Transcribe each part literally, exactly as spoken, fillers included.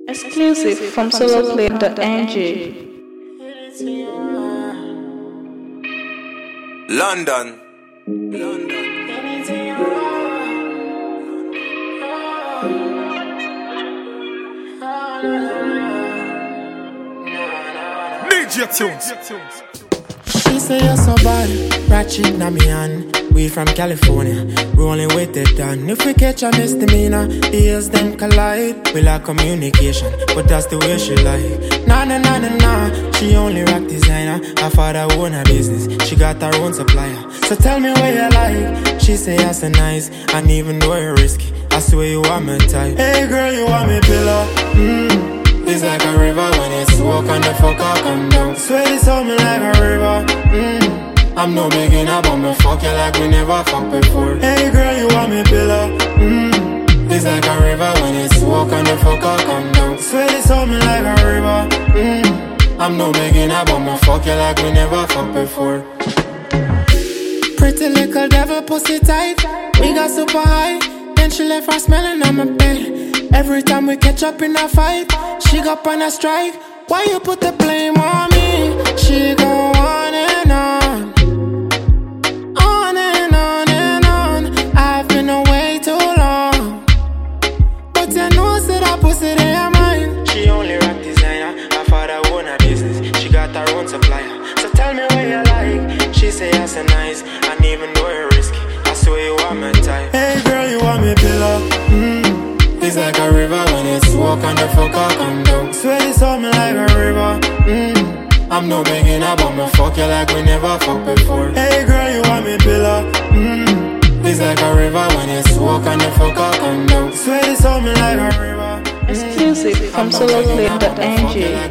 Exclusive from soloplay dot n g. London. London. D J Tunes. She say you're so bad, ratchet na me hand. We from California, rolling with it done. If we catch a misdemeanor, the ears then collide. We lack communication, but that's the way she like. Nah, nah, nah, nah, nah. She only rock designer. Her father own her business, she got her own supplier. So tell me where you like. She say you're so nice, and even though you're risky, I swear you are my type. Hey girl, you want me pillow? Mmm. It's like a river when it's walk and the fuck I come down. Swear it's on me like a river. Mmm. I'm no beginner, but me fuck you like we never fucked before. Hey girl, you want me pillow? Mmm. It's like a river when it's walk and the fuck I come down. Swear it's on me like a river. Mmm. I'm no beginner, but me fuck you like we never fucked before. Pretty little devil pussy tight. We got super high. Then she left her smelling on my bed. Every time we catch up in a fight, she got on a strike. Why you put the blame on me? She go on and on, on and on and on. I've been away too long, but you know that I pussy they are mine. She only rock designer, her father own her business, she got her own supplier. So tell me where you like. She say you're so nice, and even though you're risky, I swear you are my type. Hey girl, you want me pillow? Mm. It's like a river when it's walk and the fuck I come down. Swear it's on me like a river. Mmm. I'm no beginner, but me fuck you like we never fucked before. Hey girl, you want me pillow? Mmm. It's like a river when it's walk and the fuck I come down. Swear it's on me like a river. Exclusive from soloplay dot n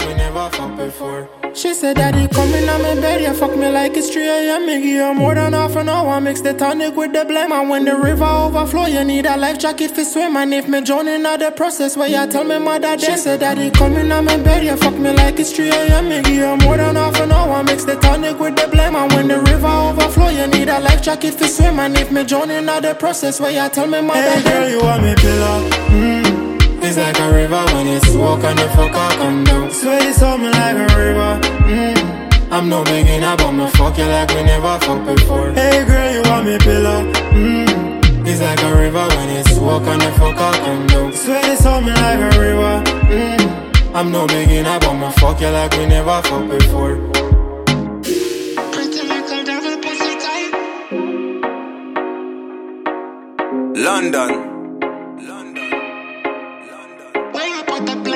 g. She said, Daddy, come in on my bed, you fuck me like it's three a m. Me give you more than half an hour, mix the tonic with the blame. And when the river overflow, you need a life jacket for swim. And if me drown in the process, where you tell me mother dead. She said, Daddy, come in on my bed, you fuck me like it's three a m. Me give you more than half an hour, mix the tonic with the blame. And when the river overflow, you need a life jacket for swim. And if me drown in the process, where you tell me mother dead. Hey girl, you want me pillow? Mm. It's like a river when it's walk and the fuck I come down. Swear it's on me like a river. Mmm. I'm no beginner, but me fuck you like we never fucked before. Hey girl, you want me pillow? Mmm. It's like a river when it's walk and the fuck I come down. Swear it's on me like a river. Mmm. I'm no beginner, but me fuck you like we never fucked before. Pretty little devil pussy tight. London. Put the